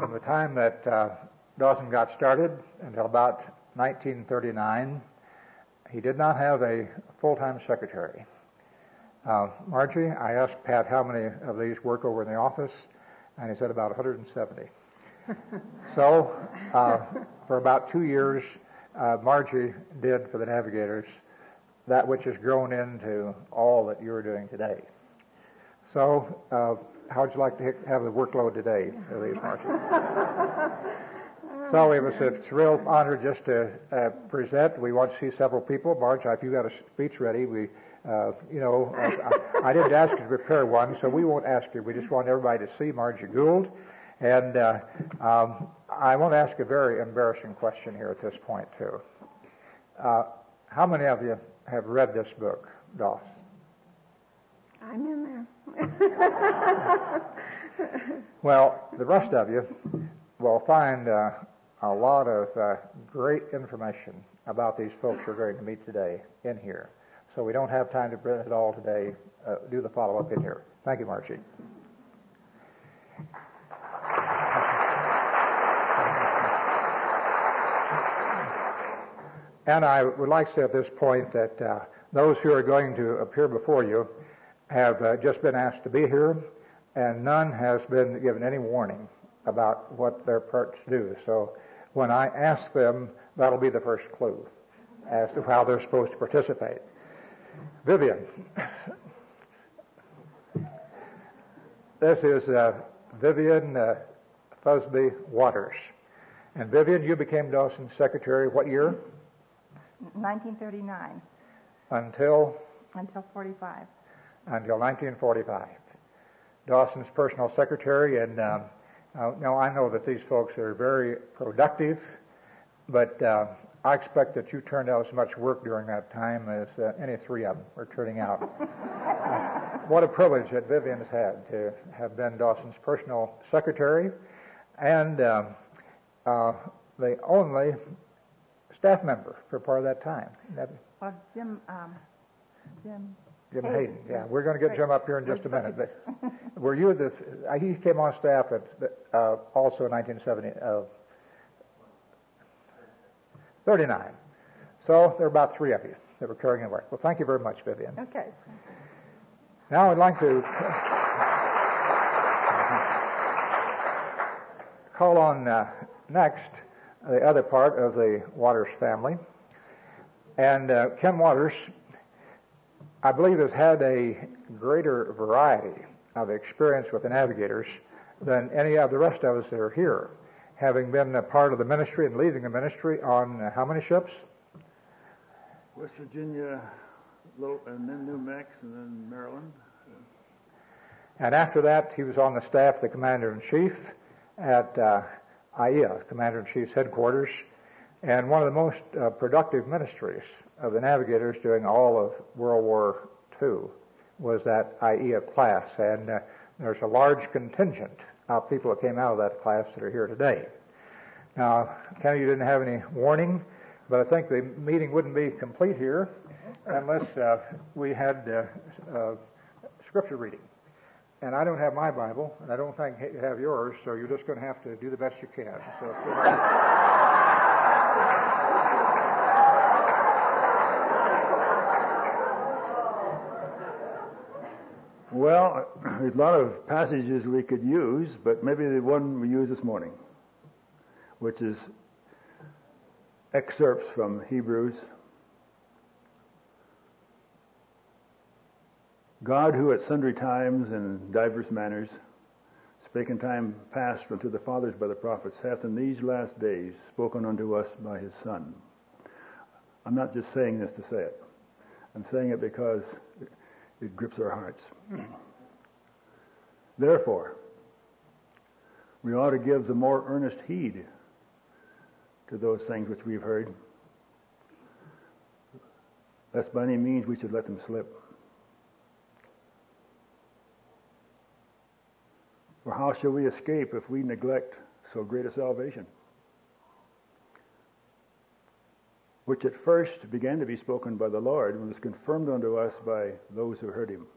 from the time that Dawson got started until about 1939, he did not have a full-time secretary. Margie, I asked Pat how many of these work over in the office, and he said about 170. So, for about 2 years, Margie did for the Navigators that which has grown into all that you're doing today. So, how would you like to have the workload today, Elise, Margie? So it's a real honor just to present. We want to see several people. Marge, if you've got a speech ready, I didn't ask you to prepare one, so we won't ask you. We just want everybody to see Margie Gould. And I want to ask a very embarrassing question here at this point, too. How many of you have read this book, Doss? I'm in there. Well, the rest of you will find a lot of great information about these folks we're going to meet today in here. So we don't have time to print it all today. Do the follow-up in here. Thank you, Margie. And I would like to say at this point that those who are going to appear before you have just been asked to be here, and none has been given any warning about what their parts do. So when I ask them, that'll be the first clue as to how they're supposed to participate. Vivian. This is Vivian Fusby Waters. And Vivian, you became Dawson's secretary what year? 1939. Until 45. Until 1945. Dawson's personal secretary, and now I know that these folks are very productive, but I expect that you turned out as much work during that time as any three of them were turning out. What a privilege that Vivian's had to have been Dawson's personal secretary, and the only staff member for part of that time. Well, Jim Hayden. Yeah, we're going to get Jim up here in just a minute. But were you he came on staff at also in 1939. So there are about three of you that were carrying the work. Well, thank you very much, Vivian. Okay. Now I'd like to call on next the other part of the Waters family. And Ken Waters, I believe, has had a greater variety of experience with the Navigators than any of the rest of us that are here, having been a part of the ministry and leading the ministry on how many ships? West Virginia, and then New Mex, and then Maryland. And after that, he was on the staff of the Commander-in-Chief at IEA, Commander-in-Chief's headquarters, and one of the most productive ministries of the Navigators during all of World War II was that IEA class, and there's a large contingent of people that came out of that class that are here today. Now, Kenny, you didn't have any warning, but I think the meeting wouldn't be complete here unless we had scripture reading. And I don't have my Bible, and I don't think you have yours, so you're just going to have to do the best you can. So, well, there's a lot of passages we could use, but maybe the one we used this morning, which is excerpts from Hebrews. God, who at sundry times and divers manners spake in time past unto the fathers by the prophets, hath in these last days spoken unto us by his Son. I'm not just saying this to say it. I'm saying it because it grips our hearts. Therefore, we ought to give the more earnest heed to those things which we've heard, lest by any means we should let them slip. For how shall we escape if we neglect so great a salvation, which at first began to be spoken by the Lord and was confirmed unto us by those who heard him?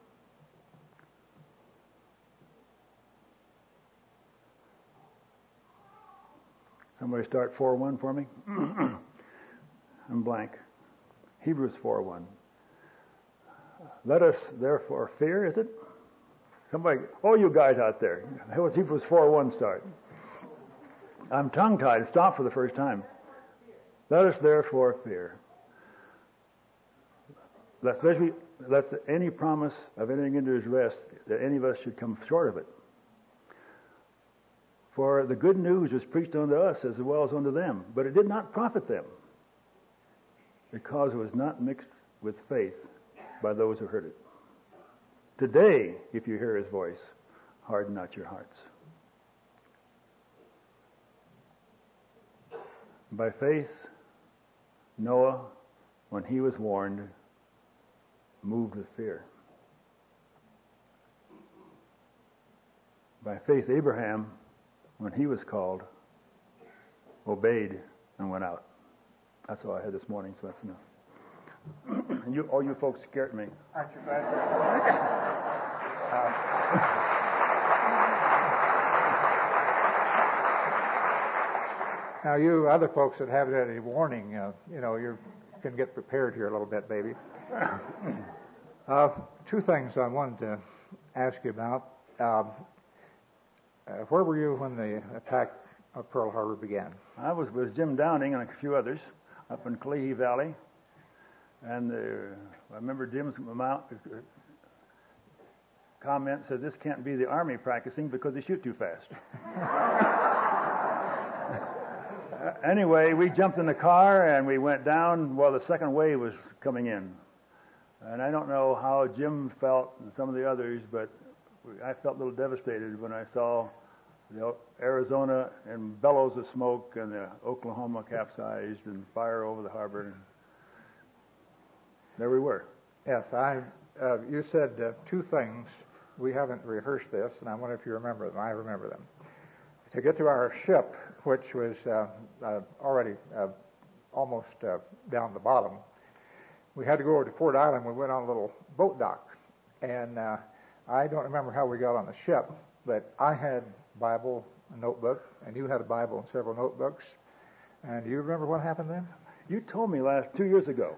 Somebody start 4:1 for me. I'm blank. Hebrews 4:1. Let us therefore fear, is it? Somebody, you guys out there. How does Hebrews 4:1 start? I'm tongue-tied. It stopped for the first time. Let us therefore fear. Lest any promise of entering into his rest, that any of us should come short of it. For the good news was preached unto us as well as unto them, but it did not profit them, because it was not mixed with faith by those who heard it. Today, if you hear his voice, harden not your hearts. By faith, Noah, when he was warned, moved with fear. By faith, Abraham, when he was called, obeyed and went out. That's all I had this morning, so that's enough. All you folks scared me. Aren't you glad? Now, you other folks that haven't had any warning, you can get prepared here a little bit, baby. Two things I wanted to ask you about. Where were you when the attack of Pearl Harbor began? I was with Jim Downing and a few others up in Kalahari Valley. And I remember Jim's comment says, this can't be the Army practicing because they shoot too fast. Anyway, we jumped in the car and we went down while the second wave was coming in. And I don't know how Jim felt and some of the others, but I felt a little devastated when I saw Arizona in bellows of smoke and the Oklahoma capsized and fire over the harbor. And there we were. Yes, you said two things. We haven't rehearsed this, and I wonder if you remember them. I remember them. To get to our ship, which was already almost down the bottom, we had to go over to Ford Island. We went on a little boat dock, and I don't remember how we got on the ship, but I had a Bible, a notebook, and you had a Bible and several notebooks. And do you remember what happened then? You told me 2 years ago.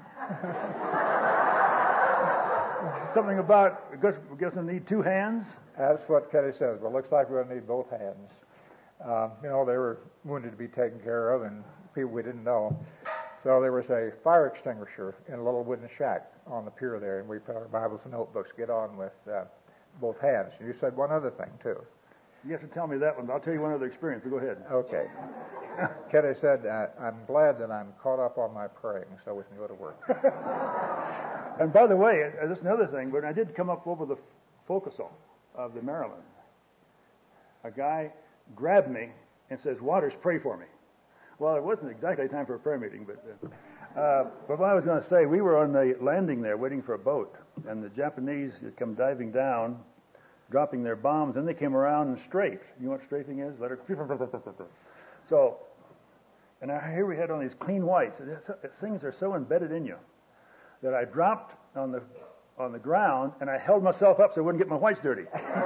Something about, I guess I need two hands? That's what Ketty says. Well, it looks like we're going to need both hands. They were wounded to be taken care of, and people we didn't know. So there was a fire extinguisher in a little wooden shack on the pier there, and we put our Bibles and notebooks, get on with both hands. And you said one other thing, too. You have to tell me that one. I'll tell you one other experience, but go ahead. Okay. Ketty said, I'm glad that I'm caught up on my praying so we can go to work. And by the way, this is another thing, when I did come up over the forecastle of the Maryland, a guy grabbed me and says, Waters, pray for me. Well, it wasn't exactly time for a prayer meeting, but what I was going to say, we were on the landing there waiting for a boat, and the Japanese had come diving down, dropping their bombs, and they came around and strafed. You know what strafing is? So, and here we had on these clean whites. Things are so embedded in you that I dropped on the ground, and I held myself up so I wouldn't get my whites dirty.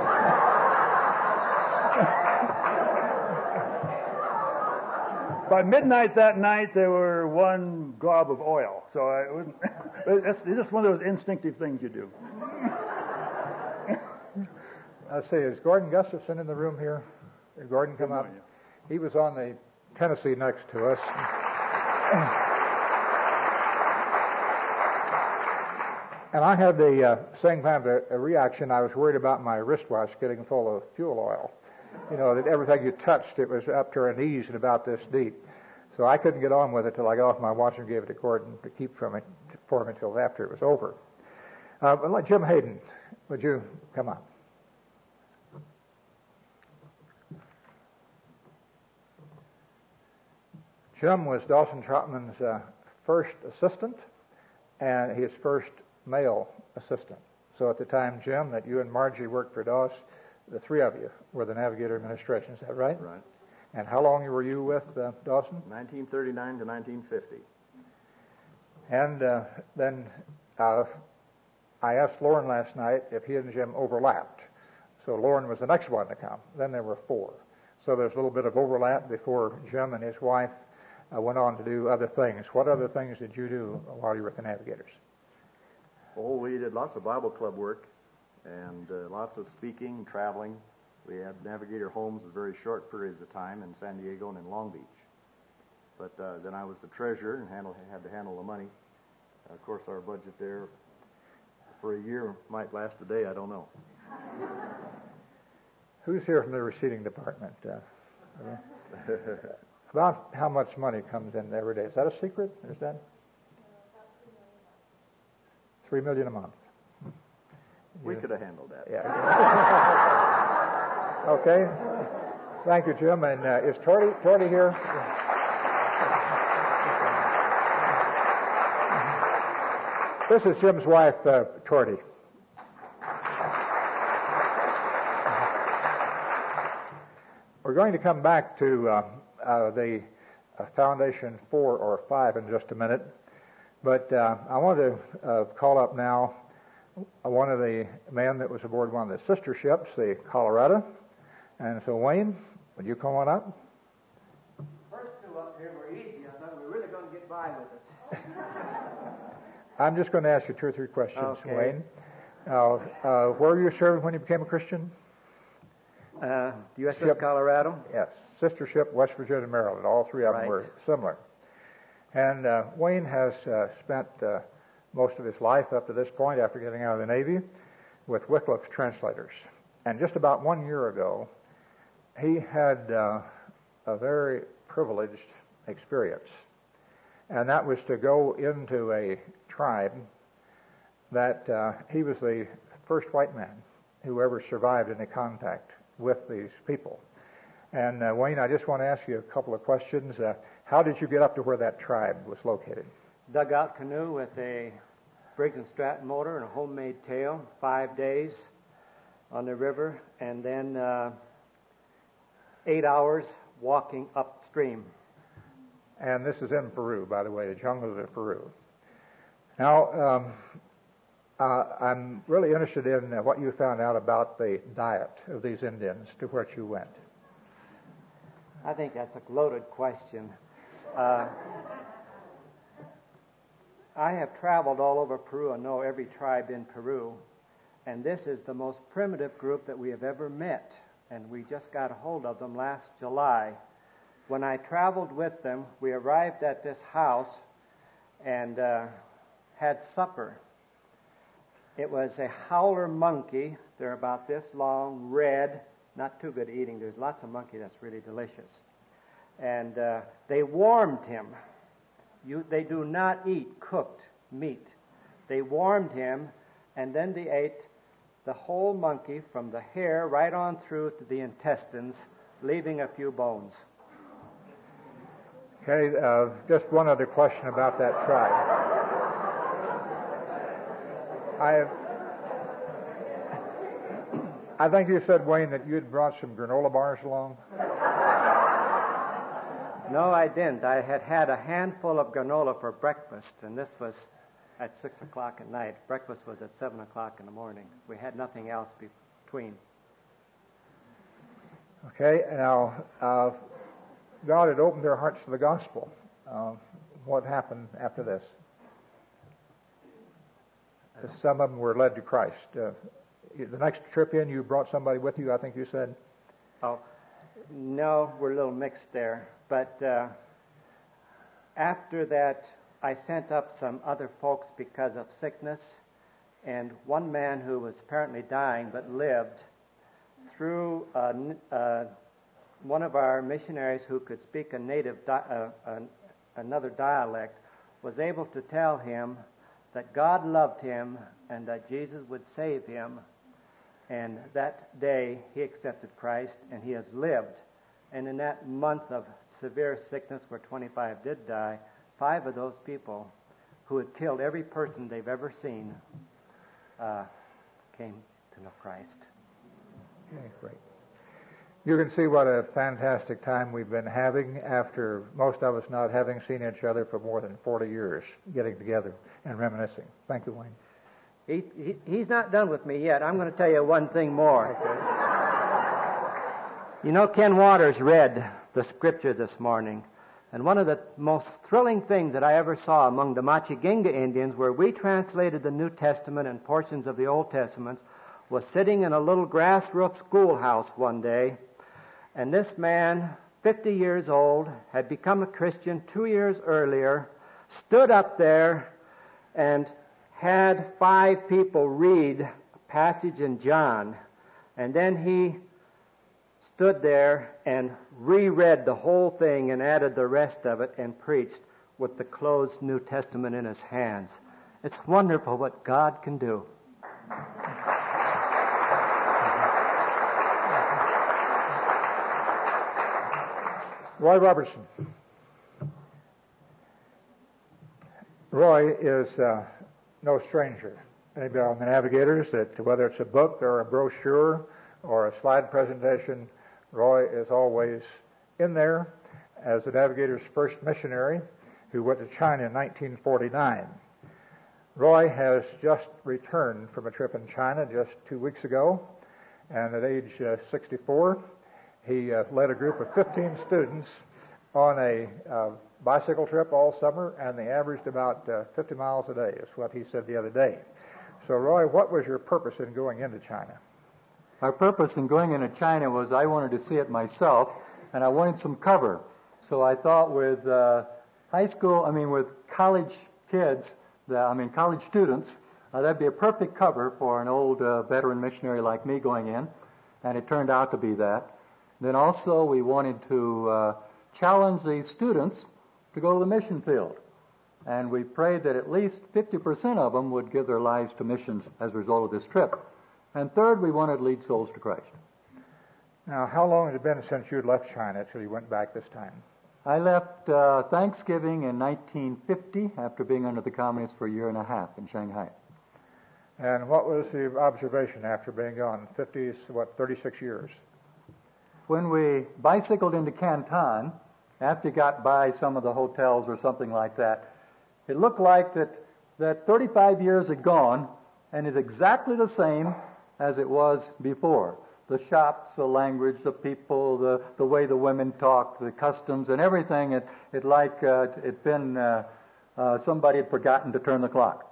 By midnight that night, there were one glob of oil. So I wasn't. It's just one of those instinctive things you do. Let's see, is Gordon Gustafson in the room here? Did Gordon come up? He was on the Tennessee next to us. And I had the same kind of a reaction. I was worried about my wristwatch getting full of fuel oil. That everything you touched, it was up to our knees and about this deep. So I couldn't get on with it till I got off my watch and gave it to Gordon to keep for me until after it was over. But Jim Hayden, would you come on? Jim was Dawson Trotman's first assistant and his first male assistant. So at the time, Jim, that you and Margie worked for Doss, the three of you were the Navigator administration. Is that right? Right. And how long were you with Dawson? 1939 to 1950. And then I asked Lauren last night if he and Jim overlapped. So Lauren was the next one to come. Then there were four. so there's a little bit of overlap before Jim and his wife went on to do other things. What other things did you do while you were with the Navigators? Oh, we did lots of Bible club work and lots of speaking, traveling. We had Navigator homes at very short periods of time in San Diego and in Long Beach. But then I was the treasurer and had to handle the money. Of course, our budget there for a year might last a day. I don't know. Who's here from the receiving department? About how much money comes in every day? Is that a secret? Is that $3 million a month? We could have handled that. Yeah. Okay. Thank you, Jim. And is Torty here? This is Jim's wife, Torty. We're going to come back to the Foundation 4 or 5 in just a minute, but I want to call up now one of the men that was aboard one of the sister ships, the Colorado. And so, Wayne, would you come on up? First two up here were easy. I thought we were really going to get by with it. I'm just going to ask you 2 or 3 questions, Okay. Wayne. Where were you serving when you became a Christian? USS Ship. Colorado. Yes, sister ship, West Virginia, Maryland. All 3 of them Right. were similar. And Wayne has spent most of his life up to this point, after getting out of the Navy, with Wycliffe's translators. And just about 1 year ago, he had a very privileged experience. And that was to go into a tribe that he was the first white man who ever survived any contact with these people. And Wayne, I just want to ask you a couple of questions. How did you get up to where that tribe was located? Dugout canoe with a Briggs & Stratton motor and a homemade tail. 5 days on the river, and then 8 hours walking upstream. And this is in Peru, by the way, the jungles of Peru. Now, I'm really interested in what you found out about the diet of these Indians to which you went. I think that's a loaded question. I have traveled all over Peru and know every tribe in Peru, and this is the most primitive group that we have ever met, and we just got a hold of them last July. When I traveled with them, we arrived at this house and had supper. It was a howler monkey. They're about this long, red, not too good eating. There's lots of monkey that's really delicious. And they warmed him. They do not eat cooked meat. They warmed him, and then they ate the whole monkey from the hair right on through to the intestines, leaving a few bones. Okay, just one other question about that tribe. I think you said, Wayne, that you had brought some granola bars along. No, I didn't. I had a handful of granola for breakfast, and this was at 6 o'clock at night. Breakfast was at 7 o'clock in the morning. We had nothing else between. Okay, now, God had opened their hearts to the gospel. What happened after this? Some of them were led to Christ. The next trip in, you brought somebody with you, I think you said? Oh, no, we're a little mixed there. But after that, I sent up some other folks because of sickness, and one man who was apparently dying but lived, through one of our missionaries who could speak a native another dialect, was able to tell him that God loved him and that Jesus would save him. And that day he accepted Christ, and he has lived. And in that month of severe sickness where 25 did die, 5 of those people who had killed every person they've ever seen came to know Christ. Okay, great. You can see what a fantastic time we've been having after most of us not having seen each other for more than 40 years, getting together and reminiscing. Thank you, Wayne. He's not done with me yet. I'm going to tell you one thing more. Okay. You know, Ken Waters read the scripture this morning, and one of the most thrilling things that I ever saw among the Machiginga Indians, where we translated the New Testament and portions of the Old Testament, was sitting in a little grass-roofed schoolhouse one day, and this man, 50 years old, had become a Christian 2 years earlier, stood up there and had 5 people read a passage in John, and then he stood there and reread the whole thing and added the rest of it and preached with the closed New Testament in his hands. It's wonderful what God can do. Roy Robertson. Roy is no stranger. Anybody on the Navigators, that whether it's a book or a brochure or a slide presentation, Roy is always in there as the Navigators' first missionary who went to China in 1949. Roy has just returned from a trip in China just 2 weeks ago, and at age 64, he led a group of 15 students on a bicycle trip all summer, and they averaged about 50 miles a day, is what he said the other day. So, Roy, what was your purpose in going into China? Our purpose in going into China was I wanted to see it myself, and I wanted some cover. So I thought with with college kids, college students, that'd be a perfect cover for an old veteran missionary like me going in, and it turned out to be that. Then also we wanted to challenge the students to go to the mission field, and we prayed that at least 50% of them would give their lives to missions as a result of this trip. And third, we wanted to lead souls to Christ. Now, how long has it been since you left China till you went back this time? I left Thanksgiving in 1950 after being under the communists for a year and a half in Shanghai. And what was the observation after being gone? 36 years? When we bicycled into Canton, after you got by some of the hotels or something like that, it looked like that 35 years had gone and is exactly the same as it was before. The shops, the language, the people, the way the women talked, the customs and everything, somebody had forgotten to turn the clock.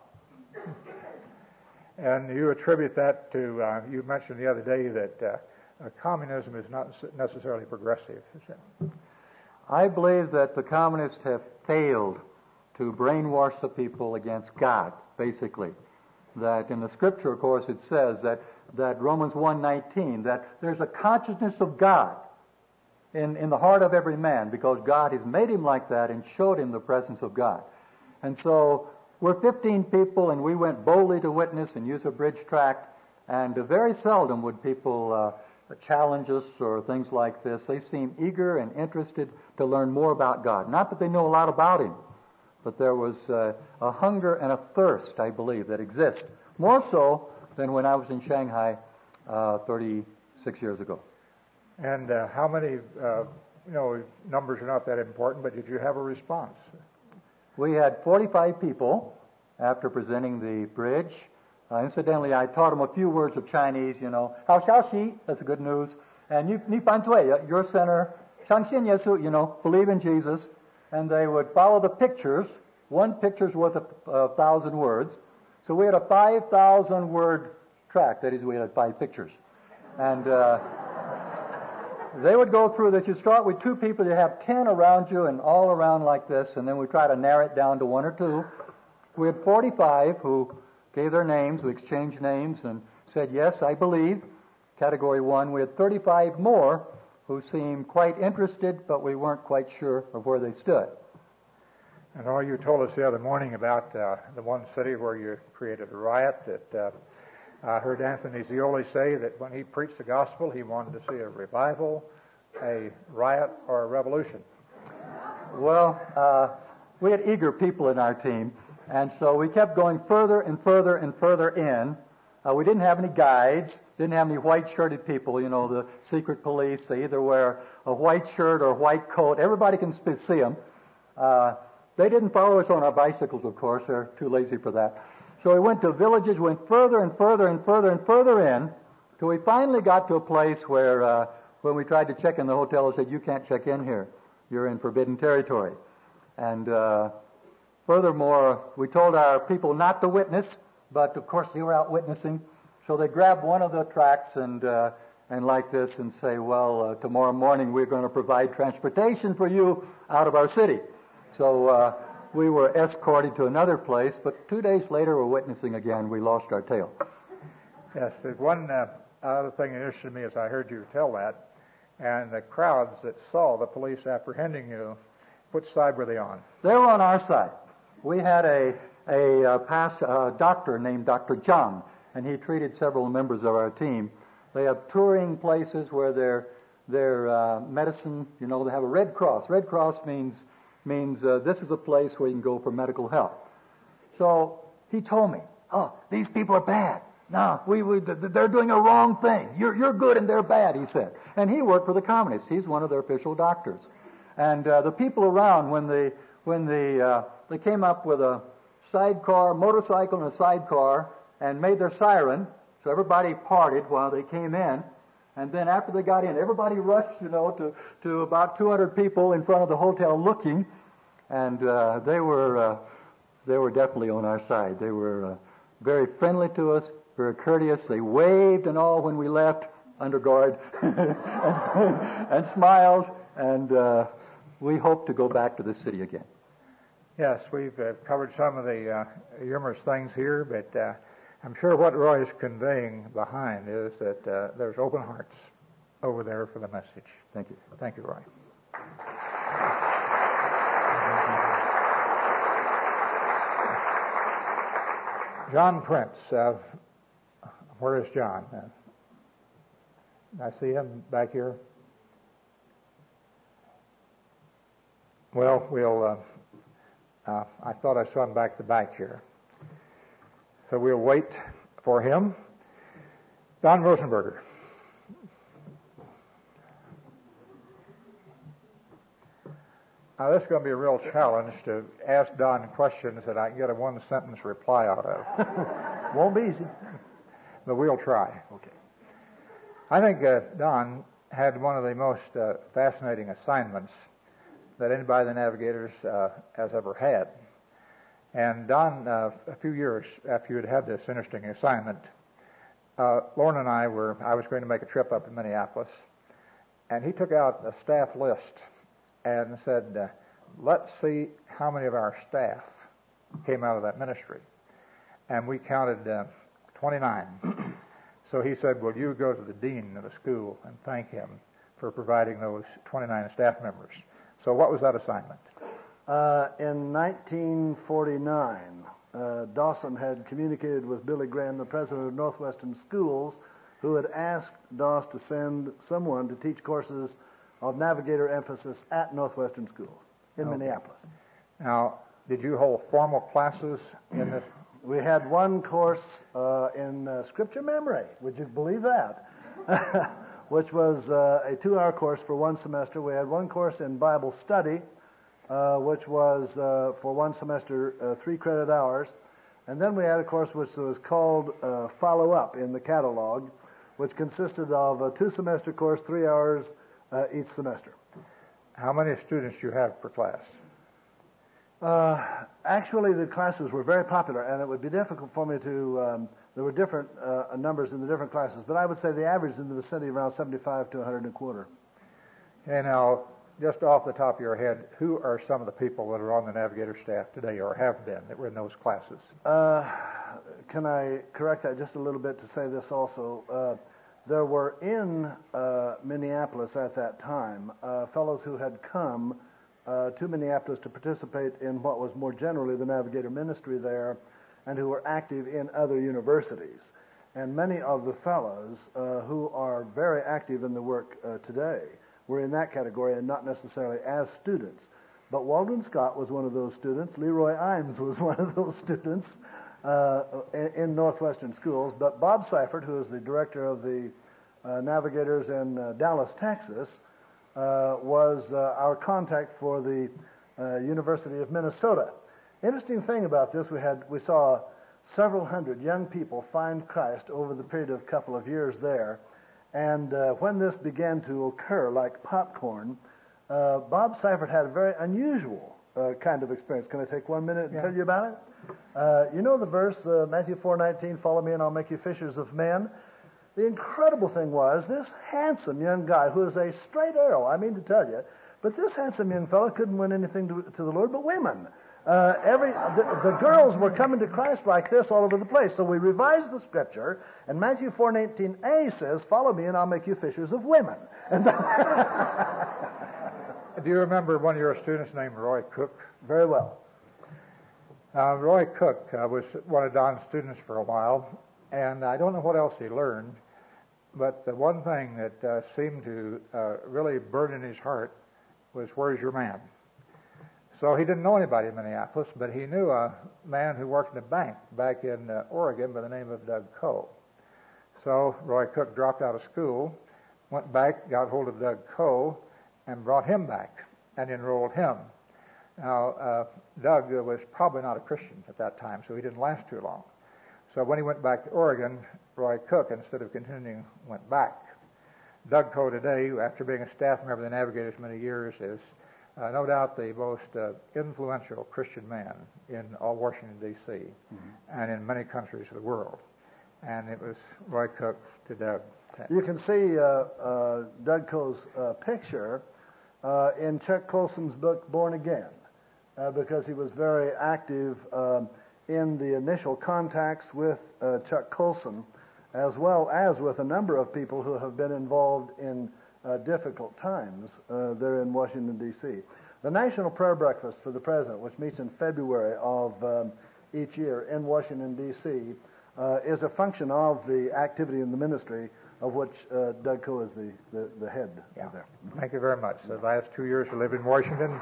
And you attribute that to, you mentioned the other day that communism is not necessarily progressive, is it? I believe that the communists have failed to brainwash the people against God, basically. That in the scripture, of course, it says that Romans 1:19, that there's a consciousness of God in the heart of every man, because God has made him like that and showed him the presence of God. And so we're 15 people, and we went boldly to witness and use a bridge tract, and very seldom would people challenge us or things like this. They seem eager and interested to learn more about God. Not that they know a lot about him, but there was a hunger and a thirst, I believe, that exists, more so than when I was in Shanghai 36 years ago. And how many, numbers are not that important, but did you have a response? We had 45 people after presenting the bridge. Incidentally, I taught them a few words of Chinese, Hao xiao xi, that's good news. And ni fan zui, your center, shang xin yesu, believe in Jesus. And they would follow the pictures. One picture's worth 1,000 words. So we had a 5,000 word tract. That is, we had 5 pictures. And they would go through this. You start with 2 people. You have 10 around you and all around like this. And then we try to narrow it down to 1 or 2. We had 45 who gave their names. We exchanged names and said, yes, I believe. Category 1. We had 35 more who seemed quite interested, but we weren't quite sure of where they stood. And all you told us the other morning about the one city where you created a riot, that I heard Anthony Zioli say that when he preached the gospel, he wanted to see a revival, a riot, or a revolution. Well, we had eager people in our team, and so we kept going further and further and further in. We didn't have any guides, didn't have any white-shirted people, the secret police. They either wear a white shirt or a white coat. Everybody can see them. They didn't follow us on our bicycles, of course. They're too lazy for that. So we went to villages, went further and further and further and further in, till we finally got to a place where when we tried to check in the hotel, they said, "You can't check in here. You're in forbidden territory." And furthermore, we told our people not to witness, but of course they were out witnessing. So they grabbed one of the tracts and like this and say, "Well, tomorrow morning we're going to provide transportation for you out of our city." So we were escorted to another place, but 2 days later we're witnessing again. We lost our tail. Yes, there's one other thing that interested me as I heard you tell that, and the crowds that saw the police apprehending you, which side were they on? They were on our side. We had a doctor named Dr. John, and he treated several members of our team. They have touring places where their medicine, they have a Red Cross. Red Cross means this is a place where you can go for medical help. So he told me, "Oh, these people are bad. No, they're doing a wrong thing. You're good and they're bad," he said. And he worked for the communists. He's one of their official doctors. And the people around, when they came up with a motorcycle and a sidecar, and made their siren, so everybody parted while they came in. And then after they got in, everybody rushed, to about 200 people in front of the hotel looking, and they were definitely on our side. They were very friendly to us, very courteous. They waved and all when we left under guard, and smiled, and we hope to go back to the city again. Yes, we've covered some of the humorous things here, but I'm sure what Roy is conveying behind is that there's open hearts over there for the message. Thank you. Thank you, Roy. John Prince. Where is John? I see him back here. Well, I thought I saw him back the back here. So we'll wait for him. Don Rosenberger. Now, this is going to be a real challenge to ask Don questions that I can get a one-sentence reply out of. Won't be easy. But we'll try. Okay. I think Don had one of the most fascinating assignments that anybody in the Navigators has ever had. And Don, a few years after you had had this interesting assignment, Lauren and I was going to make a trip up to Minneapolis, and he took out a staff list and said, "Let's see how many of our staff came out of that ministry." And we counted 29. So he said, "Well, you go to the dean of the school and thank him for providing those 29 staff members." So what was that assignment? In 1949, Dawson had communicated with Billy Graham, the president of Northwestern Schools, who had asked Doss to send someone to teach courses of Navigator emphasis at Northwestern Schools in Minneapolis. Now, did you hold formal classes in this? We had one course in Scripture memory. Would you believe that? Which was a 2-hour course for one semester. We had one course in Bible study, which was for one semester 3 credit hours. And then we had a course which was called Follow Up in the catalog, which consisted of a 2-semester course, 3 hours each semester. How many students do you have per class? Actually, the classes were very popular, and it would be difficult for me to... there were different numbers in the different classes, but I would say the average is in the vicinity of around 75 to 100 and a quarter. And now, just off the top of your head, who are some of the people that are on the Navigator staff today, or have been, that were in those classes? Can I correct that just a little bit to say this also? There were in Minneapolis at that time fellows who had come to Minneapolis to participate in what was more generally the Navigator ministry there, and who were active in other universities. And many of the fellows who are very active in the work today were in that category and not necessarily as students. But Waldron Scott was one of those students. Leroy Imes was one of those students in Northwestern Schools. But Bob Seifert, who is the director of the Navigators in Dallas, Texas, was our contact for the University of Minnesota. Interesting thing about this, we saw several hundred young people find Christ over the period of a couple of years there, And when this began to occur like popcorn, Bob Seifert had a very unusual kind of experience. Can I take 1 minute and tell you about it? You know the verse, Matthew 4:19, follow me and I'll make you fishers of men. The incredible thing was this handsome young guy who is a straight arrow, I mean to tell you, but this handsome young fellow couldn't win anything to the Lord but women. The girls were coming to Christ like this all over the place. So we revised the scripture, and Matthew 4:19a says, follow me and I'll make you fishers of women. And Do you remember one of your students named Roy Cook? Very well. Roy Cook was one of Don's students for a while, and I don't know what else he learned, but the one thing that seemed to really burn in his heart was, where's your man? So he didn't know anybody in Minneapolis, but he knew a man who worked in a bank back in Oregon by the name of Doug Coe. So Roy Cook dropped out of school, went back, got hold of Doug Coe, and brought him back and enrolled him. Now, Doug was probably not a Christian at that time, so he didn't last too long. So when he went back to Oregon, Roy Cook, instead of continuing, went back. Doug Coe today, after being a staff member of the Navigators many years, is no doubt the most influential Christian man in all Washington, D.C., and in many countries of the world. And it was Roy Cook to Doug. You can see Doug Coe's picture in Chuck Colson's book, Born Again, because he was very active in the initial contacts with Chuck Colson, as well as with a number of people who have been involved in difficult times there in Washington, D.C. The National Prayer Breakfast for the President, which meets in February of each year in Washington, D.C., is a function of the activity in the ministry of which Doug Coe is the head of there. Thank you very much. The last 2 years I lived in Washington.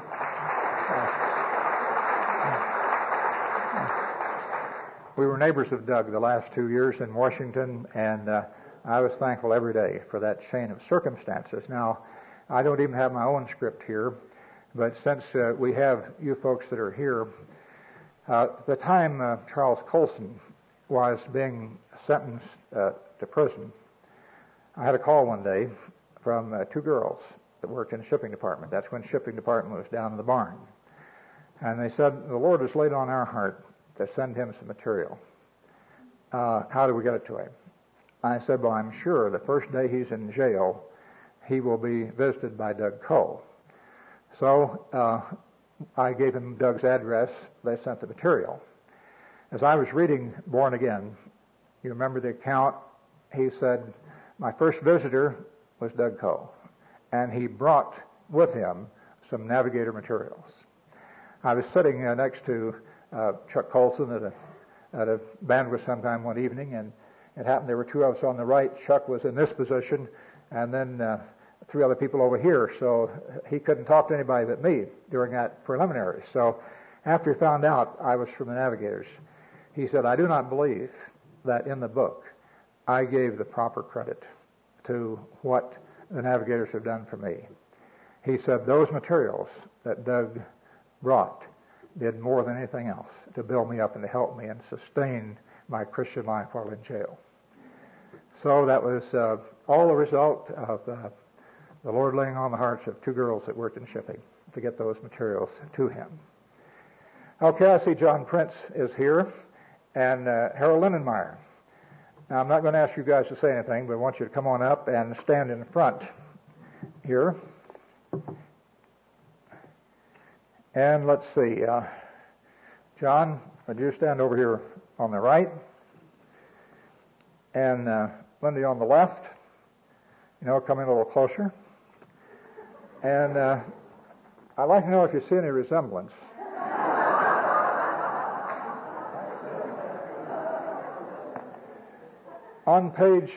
We were neighbors of Doug the last 2 years in Washington, and I was thankful every day for that chain of circumstances. Now, I don't even have my own script here, but since we have you folks that are here, the time Charles Colson was being sentenced to prison, I had a call one day from two girls that worked in the shipping department. That's when shipping department was down in the barn. And they said, the Lord has laid on our heart to send him some material. How do we get it to him? I said, well, I'm sure the first day he's in jail, he will be visited by Doug Coe. So I gave him Doug's address. They sent the material. As I was reading Born Again, you remember the account? He said, my first visitor was Doug Coe, and he brought with him some Navigator materials. I was sitting next to Chuck Colson at a banquet sometime one evening, and it happened there were two of us on the right. Chuck was in this position, and then three other people over here, so he couldn't talk to anybody but me during that preliminary. So after he found out I was from the Navigators, he said, I do not believe that in the book I gave the proper credit to what the Navigators have done for me. He said those materials that Doug brought did more than anything else to build me up and to help me and sustain my Christian life while in jail. So that was all the result of the Lord laying on the hearts of two girls that worked in shipping to get those materials to him. Okay, I see John Prince is here, and Harold Lindenmeyer. Now, I'm not going to ask you guys to say anything, but I want you to come on up and stand in front here. And let's see. John, would you stand over here on the right? And Lindy on the left. Coming a little closer. And I'd like to know if you see any resemblance. On page,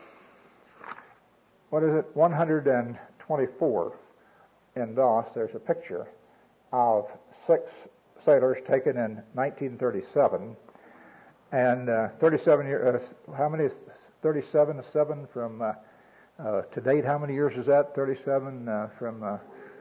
124 in Doss, there's a picture of 6 sailors taken in 1937. And 37 years, how many is 37? 7 from, to date, how many years is that? 37 from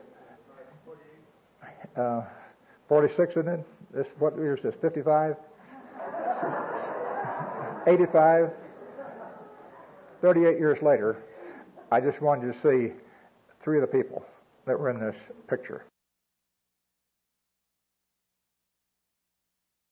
46, isn't it? What year is this, 55? 85? 38 years later, I just wanted you to see three of the people that were in this picture.